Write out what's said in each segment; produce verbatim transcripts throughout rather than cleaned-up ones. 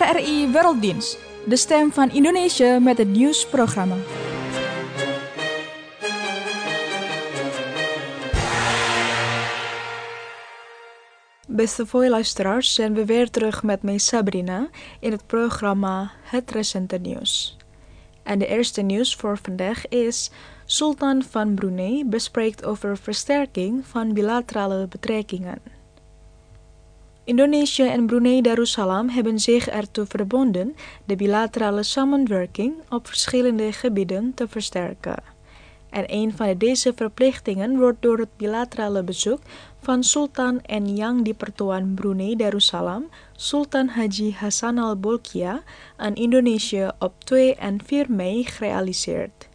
R I Werelddienst, de stem van Indonesië met het nieuwsprogramma. Beste luisteraars, zijn we weer terug met mij Sabrina in het programma Het Recente Nieuws. En de eerste nieuws voor vandaag is: Sultan van Brunei bespreekt over versterking van bilaterale betrekkingen. Indonesië en Brunei Darussalam hebben zich ertoe verbonden de bilaterale samenwerking op verschillende gebieden te versterken. En een van deze verplichtingen wordt door het bilaterale bezoek van Sultan en Yang di Pertuan Brunei Darussalam, Sultan Haji Hassan al-Bolkiah, aan Indonesië op twee en vier mei gerealiseerd.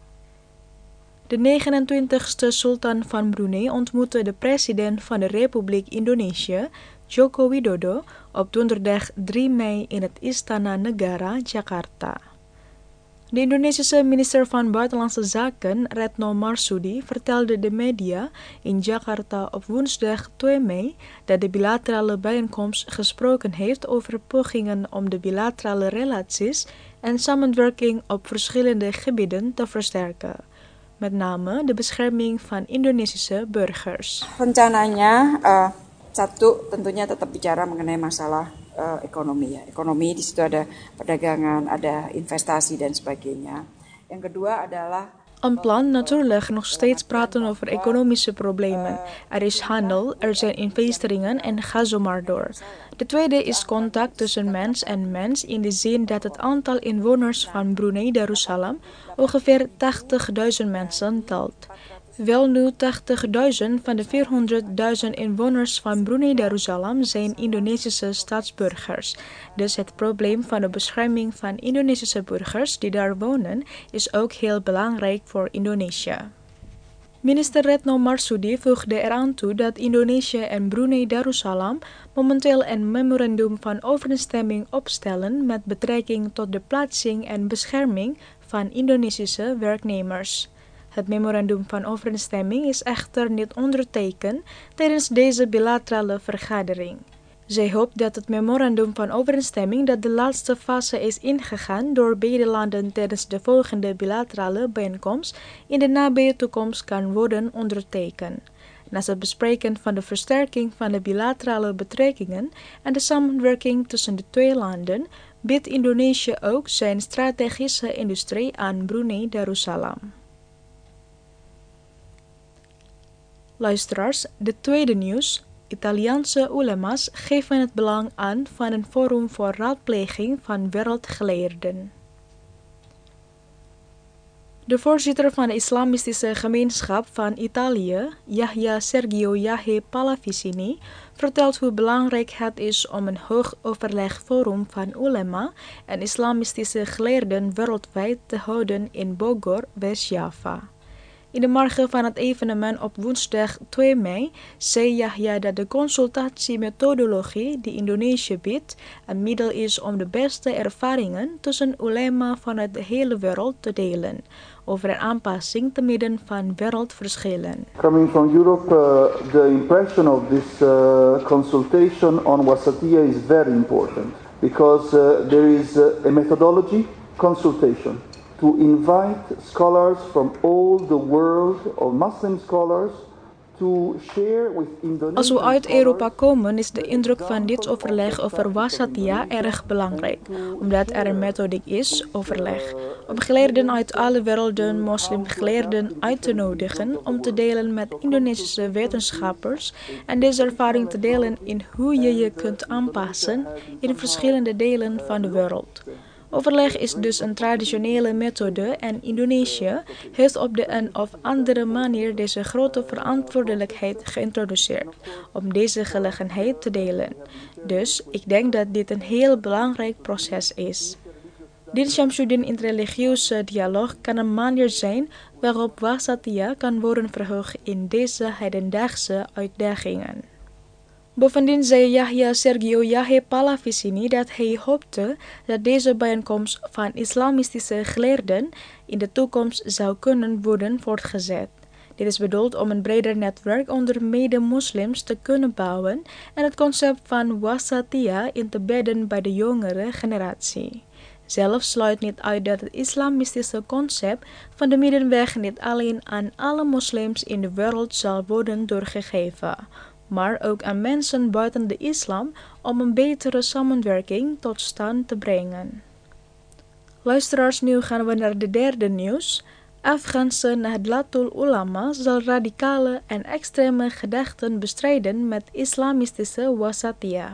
De negenentwintigste Sultan van Brunei ontmoette de president van de Republiek Indonesië, Joko Widodo, op donderdag drie mei in het Istana Negara, Jakarta. De Indonesische minister van Buitenlandse Zaken, Retno Marsudi, vertelde de media in Jakarta op woensdag twee mei dat de bilaterale bijeenkomst gesproken heeft over pogingen om de bilaterale relaties en samenwerking op verschillende gebieden te versterken, met name de bescherming van Indonesische burgers. Rencananya, uh, satu tentunya tetap bicara mengenai masalah uh, ekonomi ya. Ekonomi di situ ada perdagangan, ada investasi dan sebagainya. Yang kedua adalah Een plan natuurlijk nog steeds praten over economische problemen. Er is handel, er zijn investeringen en ga zo maar door. De tweede is contact tussen mens en mens in de zin dat het aantal inwoners van Brunei Darussalam ongeveer tachtigduizend mensen telt. Wel nu tachtigduizend van de vierhonderdduizend inwoners van Brunei Darussalam zijn Indonesische staatsburgers. Dus het probleem van de bescherming van Indonesische burgers die daar wonen is ook heel belangrijk voor Indonesië. Minister Retno Marsudi voegde eraan toe dat Indonesië en Brunei Darussalam momenteel een memorandum van overeenstemming opstellen met betrekking tot de plaatsing en bescherming van Indonesische werknemers. Het memorandum van overeenstemming is echter niet ondertekend tijdens deze bilaterale vergadering. Zij hoopt dat het memorandum van overeenstemming dat de laatste fase is ingegaan door beide landen tijdens de volgende bilaterale bijeenkomst in de nabije toekomst kan worden ondertekend. Naast het bespreken van de versterking van de bilaterale betrekkingen en de samenwerking tussen de twee landen, biedt Indonesië ook zijn strategische industrie aan Brunei Darussalam. Luisteraars, de tweede nieuws. Italiaanse ulema's geven het belang aan van een forum voor raadpleging van wereldgeleerden. De voorzitter van de Islamistische gemeenschap van Italië, Yahya Sergio Yahe Pallavicini, vertelt hoe belangrijk het is om een hoog overlegforum van ulema en islamistische geleerden wereldwijd te houden in Bogor, West-Java. In de marge van het evenement op woensdag twee mei zei Yahya dat de consultatiemethodologie die Indonesië biedt een middel is om de beste ervaringen tussen ulema vanuit de hele wereld te delen over een aanpassing te midden van wereldverschillen. Coming from Europe, uh, the impression of this uh, consultation on Wasatiyah is very important because uh, there is uh, a methodology consultation to invite scholars from all the world, or Muslim scholars, to share with Indonesian. Als we uit Europa komen, is de indruk van dit overleg over Wasatiyah erg belangrijk, omdat er een methodiek is, overleg, om geleerden uit alle werelden, moslimgeleerden uit te nodigen om te delen met Indonesische wetenschappers en deze ervaring te delen in hoe je je kunt aanpassen in verschillende delen van de wereld. Overleg is dus een traditionele methode en Indonesië heeft op de een of andere manier deze grote verantwoordelijkheid geïntroduceerd om deze gelegenheid te delen. Dus ik denk dat dit een heel belangrijk proces is. Din Syamsuddin in religieuze dialoog kan een manier zijn waarop Wasatiyah kan worden verhoogd in deze hedendaagse uitdagingen. Bovendien zei Yahya Sergio Yahe Pallavicini dat hij hoopte dat deze bijeenkomst van islamistische geleerden in de toekomst zou kunnen worden voortgezet. Dit is bedoeld om een breder netwerk onder mede-moslims te kunnen bouwen en het concept van wasatiyah in te bedden bij de jongere generatie. Zelf sluit niet uit dat het islamistische concept van de middenweg niet alleen aan alle moslims in de wereld zal worden doorgegeven, maar ook aan mensen buiten de islam om een betere samenwerking tot stand te brengen. Luisteraars, nu gaan we naar de derde nieuws. Afghaanse Nahdlatul Ulama zal radicale en extreme gedachten bestrijden met islamistische wasatiyah.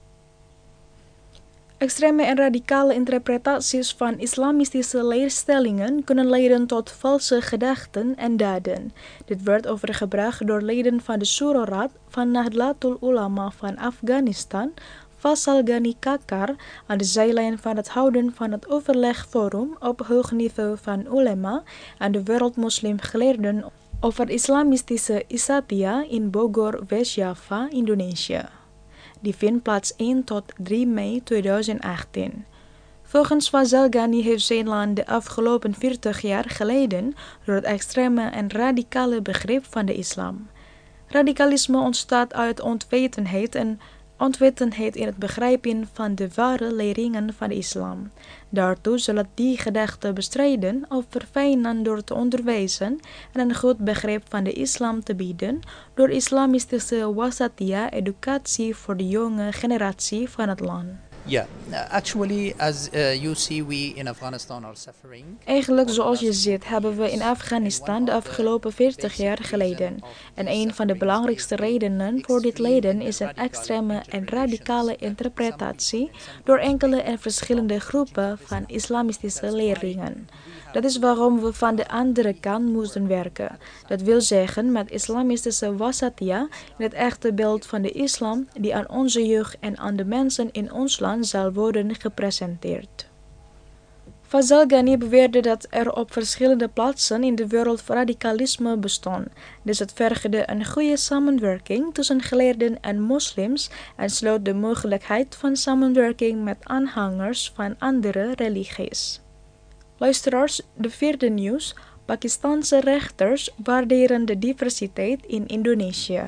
Extreme en radicale interpretaties van islamistische leerstellingen kunnen leiden tot valse gedachten en daden. Dit werd overgebracht door leden van de Shura van Nahdlatul Ulama van Afghanistan, Faisal Ghani Kakar, aan de zijlijn van het houden van het overlegforum op hoog niveau van ulema en de wereldmoslimgeleerden over islamistische wasatiyah in Bogor, West-Java, Indonesië. Die vindt plaats één tot drie mei tweeduizend achttien. Volgens Faisal Ghani heeft zijn land de afgelopen veertig jaar geleden door het extreme en radicale begrip van de islam. Radicalisme ontstaat uit onwetendheid en onwetendheid in het begrijpen van de ware leringen van de islam. Daartoe zal het die gedachten bestrijden of verfijnen door te onderwijzen en een goed begrip van de islam te bieden door islamistische wasatiyah educatie voor de jonge generatie van het land. Yeah, actually, as uh, you see, we in Afghanistan are suffering. Eigenlijk, zoals je ziet, hebben we in Afghanistan de afgelopen veertig jaar geleden. En een van de belangrijkste redenen voor dit lijden is een extreme en radicale interpretatie door enkele en verschillende groepen van islamistische leerlingen. Dat is waarom we van de andere kant moesten werken. Dat wil zeggen met islamistische wasatiyah in het echte beeld van de islam die aan onze jeugd en aan de mensen in ons land zal worden gepresenteerd. Faisal Ghani beweerde dat er op verschillende plaatsen in de wereld radicalisme bestond, dus het vergde een goede samenwerking tussen geleerden en moslims en sloot de mogelijkheid van samenwerking met aanhangers van andere religies. Luisteraars, de vierde nieuws. Pakistanse rechters waarderen de diversiteit in Indonesië.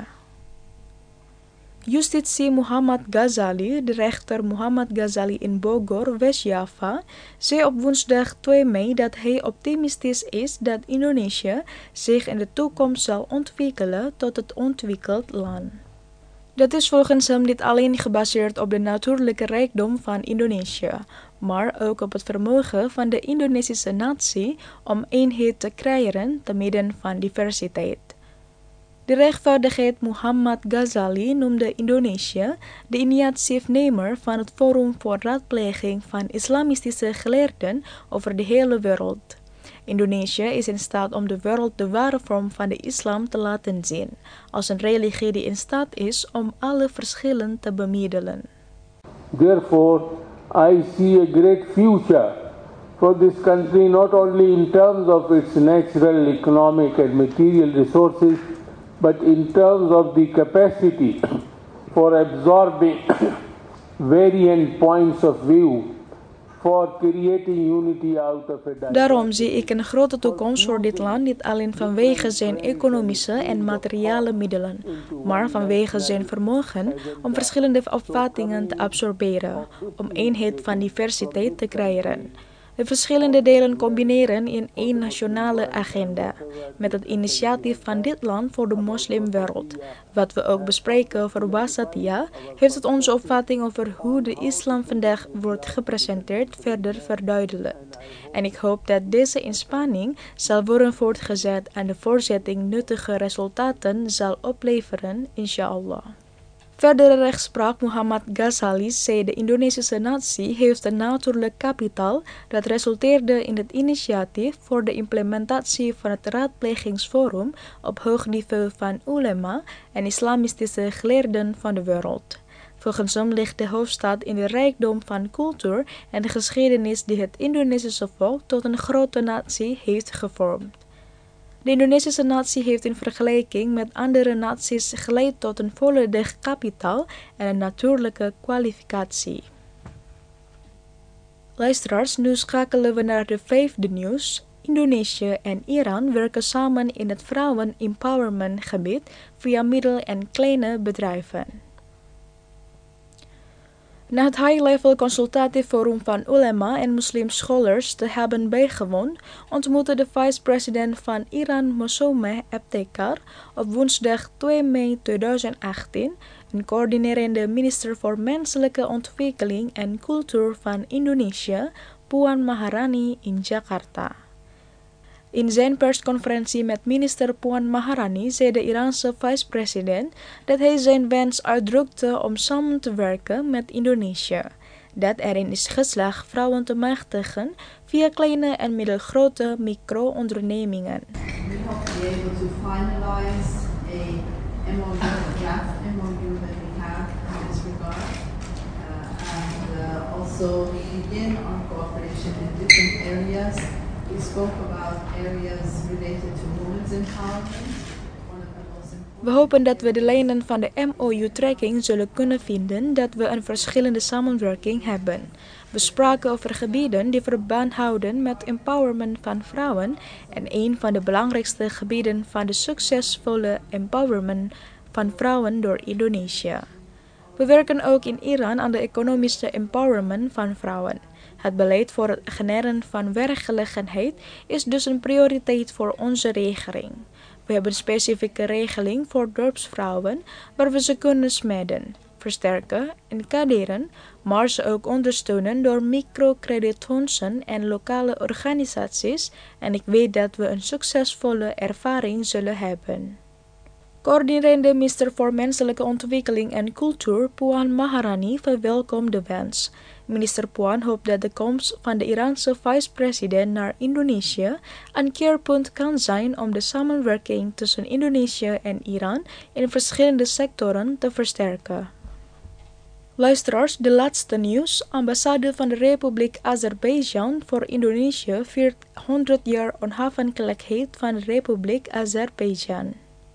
Justitie Muhammad Ghazali, de rechter Muhammad Ghazali in Bogor, West-Java, zei op woensdag twee mei dat hij optimistisch is dat Indonesië zich in de toekomst zal ontwikkelen tot het ontwikkeld land. Dat is volgens hem niet alleen gebaseerd op de natuurlijke rijkdom van Indonesië, maar ook op het vermogen van de Indonesische natie om eenheid te creëren te midden van diversiteit. De rechtvaardigheid Muhammad Ghazali noemde Indonesië de initiatiefnemer van het Forum voor Raadpleging van Islamistische Geleerden over de hele wereld. Indonesië is in staat om de wereld de ware vorm van de islam te laten zien, als een religie die in staat is om alle verschillen te bemiddelen. Therefore, I see a great future for this country not only in terms of its natural, economic and material resources, but in terms of the capacity for absorbing variant points of view, for creating unity out of a Daarom zie ik een grote toekomst voor dit land, niet alleen vanwege zijn economische en materiële middelen, maar vanwege zijn vermogen om verschillende opvattingen te absorberen, om eenheid van diversiteit te creëren. De verschillende delen combineren in één nationale agenda, met het initiatief van dit land voor de moslimwereld. Wat we ook bespreken over wasatiyah, heeft het onze opvatting over hoe de islam vandaag wordt gepresenteerd verder verduidelijkt. En ik hoop dat deze inspanning zal worden voortgezet en de voortzetting nuttige resultaten zal opleveren, inshallah. Verdere rechtspraak Muhammad Ghazali zei de Indonesische natie heeft een natuurlijk kapitaal dat resulteerde in het initiatief voor de implementatie van het raadplegingsforum op hoog niveau van ulema en islamistische geleerden van de wereld. Volgens hem ligt de hoofdstad in de rijkdom van cultuur en de geschiedenis die het Indonesische volk tot een grote natie heeft gevormd. De Indonesische natie heeft in vergelijking met andere naties geleid tot een volledig kapitaal en een natuurlijke kwalificatie. Luisteraars, nu schakelen we naar de vijfde nieuws. Indonesië en Iran werken samen in het vrouwen-empowerment gebied via middel- en kleine bedrijven. Na het high-level consultative forum van ulama en moslimscholars te hebben bijgewoond, ontmoette de vice-president van Iran Mossommeh Ebtekar op woensdag twee mei tweeduizend achttien een coördinerende minister voor Menselijke Ontwikkeling en Cultuur van Indonesië, Puan Maharani, in Jakarta. In zijn persconferentie met minister Puan Maharani zei de Iraanse vice-president dat hij zijn wens uitdrukte om samen te werken met Indonesië, dat erin is geslaagd vrouwen te machtigen via kleine en middelgrote micro-ondernemingen. We hope to be able to finalize a M O U, a draft M O U that we have in this regard, uh, and uh, also begin our cooperation in different areas. We spoke about areas related to women's empowerment. We hopen dat we de lijnen van de M O U-trekking zullen kunnen vinden dat we een verschillende samenwerking hebben. We spraken over gebieden die verband houden met empowerment van vrouwen en een van de belangrijkste gebieden van de succesvolle empowerment van vrouwen door Indonesië. We werken ook in Iran aan de economische empowerment van vrouwen. Het beleid voor het genereren van werkgelegenheid is dus een prioriteit voor onze regering. We hebben een specifieke regeling voor dorpsvrouwen waar we ze kunnen smeden, versterken en kaderen, maar ze ook ondersteunen door microcreditfondsen en lokale organisaties en ik weet dat we een succesvolle ervaring zullen hebben. Coördinerende minister voor Menselijke Ontwikkeling en Cultuur Puan Maharani verwelkomt de wens. Minister Puan hoopt dat de komst van de Iraanse vice-president naar Indonesië een keerpunt kan zijn om de samenwerking tussen Indonesië en Iran in verschillende sectoren te versterken. Luisteraars, de laatste nieuws. Ambassade van de Republiek Azerbeidzjan voor Indonesië viert honderd jaar onafhankelijkheid van de Republiek Azerbeidzjan.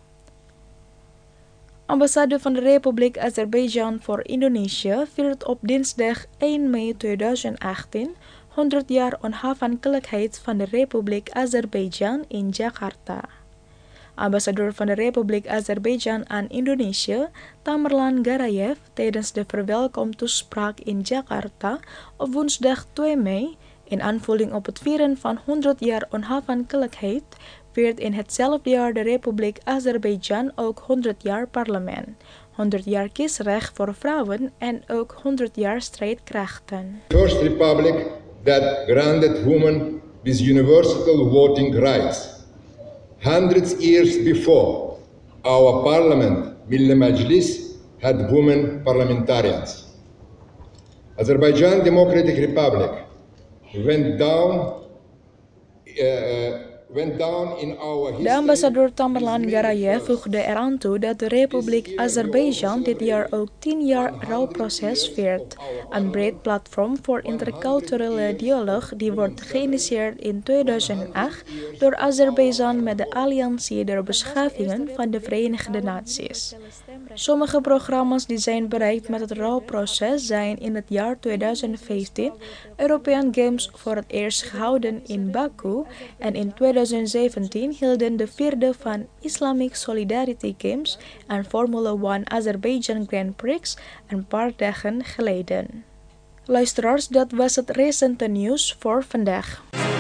Ambassade van de Republiek Azerbeidzjan voor Indonesië viert op dinsdag één mei tweeduizend achttien honderd jaar onafhankelijkheid van de Republiek Azerbeidzjan in Jakarta. Ambassadeur van de Republiek Azerbeidzjan aan Indonesië, Tamerlan Garayev, tijdens de verwelkomtoespraak in Jakarta op woensdag twee mei, in aanvulling op het vieren van honderd jaar onafhankelijkheid, viert in hetzelfde jaar de Republiek Azerbeidzjan ook honderd jaar parlement, honderd jaar kiesrecht voor vrouwen en ook honderd jaar strijdkrachten. First republic that granted women with universal voting rights. Hundreds years before, our parliament, Milli Majlis, had women parliamentarians. Azerbaijan Democratic Republic went down uh, De ambassadeur Tamerlan Garayev voegde eraan toe dat de Republiek Azerbeidzjan dit jaar ook tien jaar rouwproces viert, een breed platform voor interculturele dialoog die wordt geïnitieerd in tweeduizend acht door Azerbeidzjan met de Alliantie der Beschavingen van de Verenigde Naties. Sommige programma's die zijn bereikt met het rouwproces zijn in het jaar tweeduizend vijftien European Games voor het eerst gehouden in Baku en in tweeduizend zeventien hielden de vierde van Islamic Solidarity Games en Formula one Azerbeidzjan Grand Prix een paar dagen geleden. Luisteraars, dat was het recente nieuws voor vandaag.